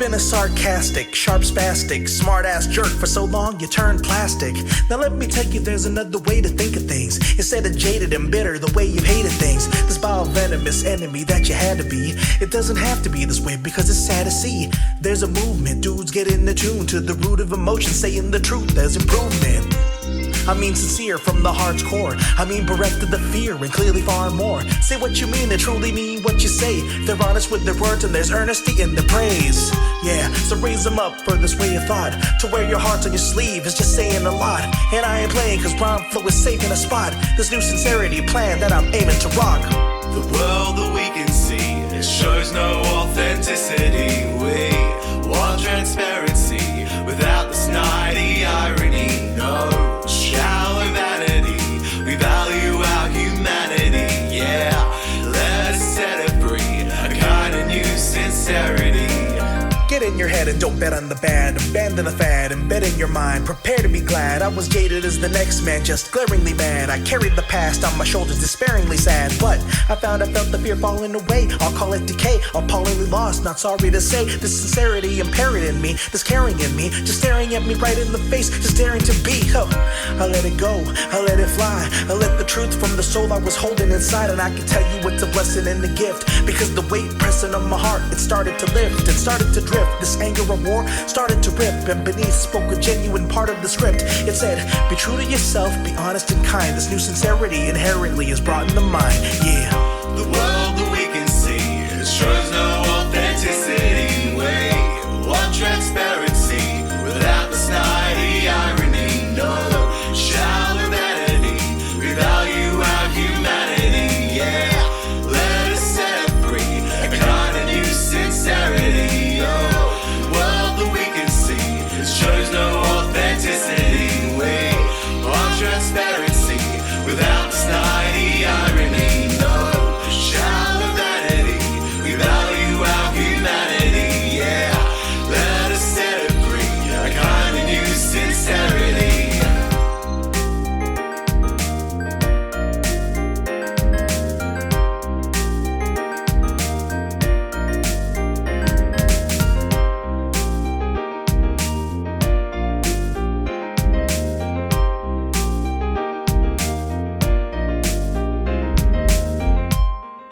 been a sarcastic, sharp spastic, smart-ass jerk for so long you turned plastic. Now let me tell you there's another way to think of things. Instead of jaded and bitter the way you've hated things, this vile venomous enemy that you had to be, it doesn't have to be this way because it's sad to see. There's a movement, dudes get in the tune to the root of emotion, saying the truth, there's improvement. I mean sincere from the heart's core. I mean bereft of the fear and clearly far more. Say what you mean and truly mean what you say. They're honest with their words and there's earnesty in their praise. Yeah, so raise them up for this way of thought. To wear your hearts on your sleeve is just saying a lot. And I ain't playing cause rhyme flow is safe in a spot. This new sincerity plan that I'm aiming to rock. The world that we can see, it shows no authenticity. We want transparency without the snidey irony. No shallow vanity, we value our humanity. Yeah, let us set it free, a kind of new sincerity. Get in your head and don't bet on the bad. Abandon the fad and bet in your mind. Prepare to be glad. I was jaded as the next man, just glaringly bad. I carried the past on my shoulders, despairingly sad. But I found I felt the fear falling away. I'll call it decay, appallingly lost. Not sorry to say, this sincerity impaired in me, this caring in me, just staring at me right in the face, just daring to be. Oh, I let it go, I let it fly. I let the truth from the soul I was holding inside. And I can tell you it's a blessing and a gift, because the weight pressing on my heart, it started to lift, it started to drift. This anger of war started to rip, and beneath spoke a genuine part of the script. It said, be true to yourself, be honest and kind. This new sincerity inherently is brought into mind. Yeah. The world